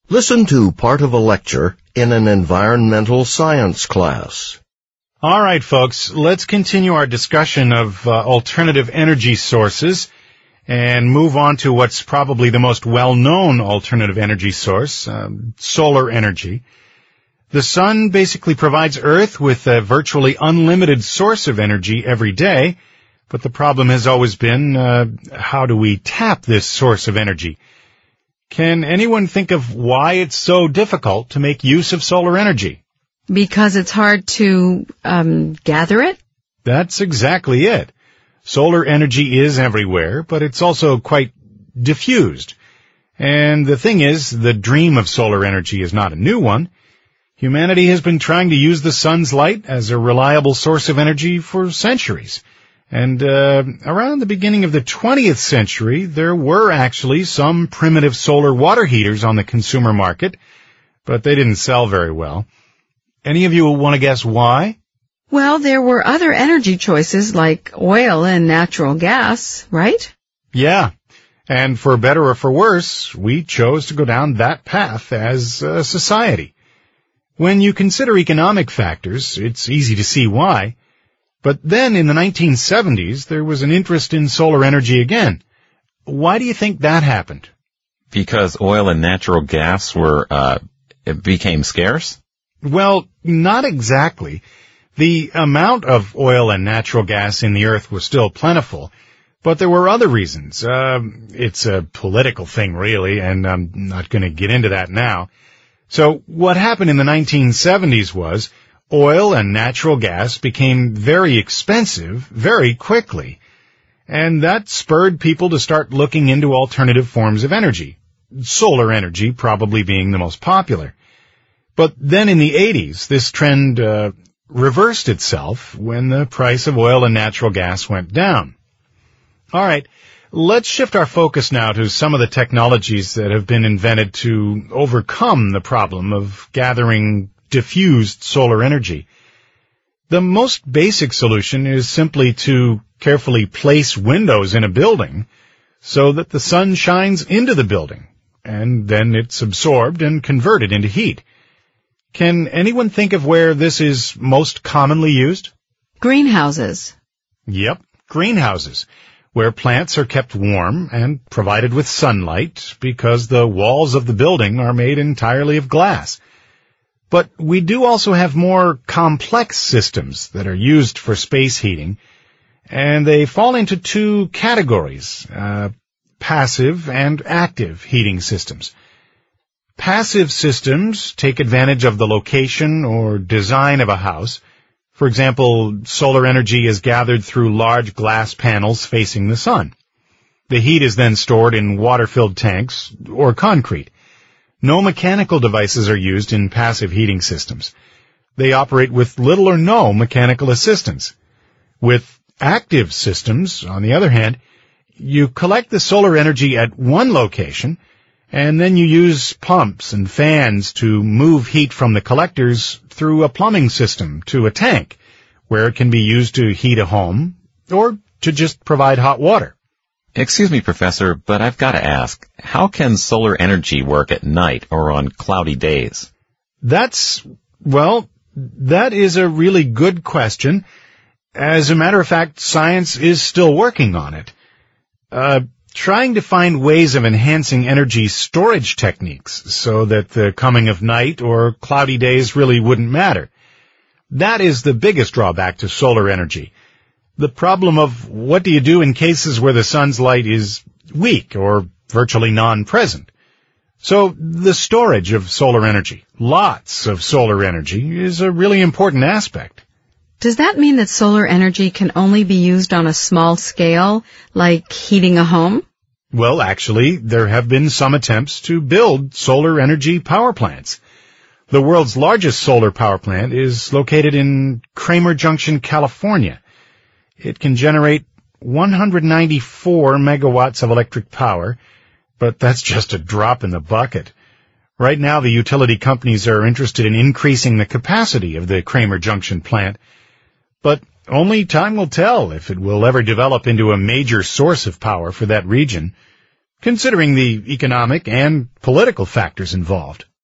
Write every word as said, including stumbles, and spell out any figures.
Listen to part of a lecture in an environmental science class. All right, folks, let's continue our discussion of uh, alternative energy sources and move on to what's probably the most well-known alternative energy source, um, solar energy. The sun basically provides Earth with a virtually unlimited source of energy every day, but the problem has always been, uh, how do we tap this source of energy? Can anyone think of why it's so difficult to make use of solar energy? Because it's hard to um, gather it? That's exactly it. Solar energy is everywhere, but it's also quite diffused. And the thing is, the dream of solar energy is not a new one. Humanity has been trying to use the sun's light as a reliable source of energy for centuries. And uh, around the beginning of the twentieth century, there were actually some primitive solar water heaters on the consumer market, but they didn't sell very well. Any of you want to guess why? Well, there were other energy choices like oil and natural gas, right? Yeah, and for better or for worse, we chose to go down that path as a society. When you consider economic factors, it's easy to see why. But then in the nineteen seventies, there was an interest in solar energy again. Why do you think that happened? Because oil and natural gas were, uh, it became scarce? Well, not exactly. The amount of oil and natural gas in the earth was still plentiful, but there were other reasons. Uh, it's a political thing, really, and I'm not going to get into that now. So what happened in the nineteen seventies was oil and natural gas became very expensive very quickly, and that spurred people to start looking into alternative forms of energy, solar energy probably being the most popular. But then in the eighties, this trend uh, reversed itself when the price of oil and natural gas went down. All right, let's shift our focus now to some of the technologies that have been invented to overcome the problem of gathering diffused solar energy. The most basic solution is simply to carefully place windows in a building so that the sun shines into the building, and then it's absorbed and converted into heat. Can anyone think of where this is most commonly used? Greenhouses. Yep, greenhouses, where plants are kept warm and provided with sunlight because the walls of the building are made entirely of glass. But we do also have more complex systems that are used for space heating, and they fall into two categories, uh, passive and active heating systems. Passive systems take advantage of the location or design of a house. For example, solar energy is gathered through large glass panels facing the sun. The heat is then stored in water-filled tanks or concrete. No mechanical devices are used in passive heating systems. They operate with little or no mechanical assistance. With active systems, on the other hand, you collect the solar energy at one location, and then you use pumps and fans to move heat from the collectors through a plumbing system to a tank, where it can be used to heat a home or to just provide hot water. Excuse me, Professor, but I've got to ask, how can solar energy work at night or on cloudy days? That's, well, that is a really good question. As a matter of fact, science is still working on it. Uh, trying to find ways of enhancing energy storage techniques so that the coming of night or cloudy days really wouldn't matter. That is the biggest drawback to solar energy. The problem of what do you do in cases where the sun's light is weak or virtually non-present. So the storage of solar energy, lots of solar energy, is a really important aspect. Does that mean that solar energy can only be used on a small scale, like heating a home? Well, actually, there have been some attempts to build solar energy power plants. The world's largest solar power plant is located in Kramer Junction, California. It can generate one hundred ninety-four megawatts of electric power, but that's just a drop in the bucket. Right now, the utility companies are interested in increasing the capacity of the Kramer Junction plant, but only time will tell if it will ever develop into a major source of power for that region. considering the economic and political factors involved.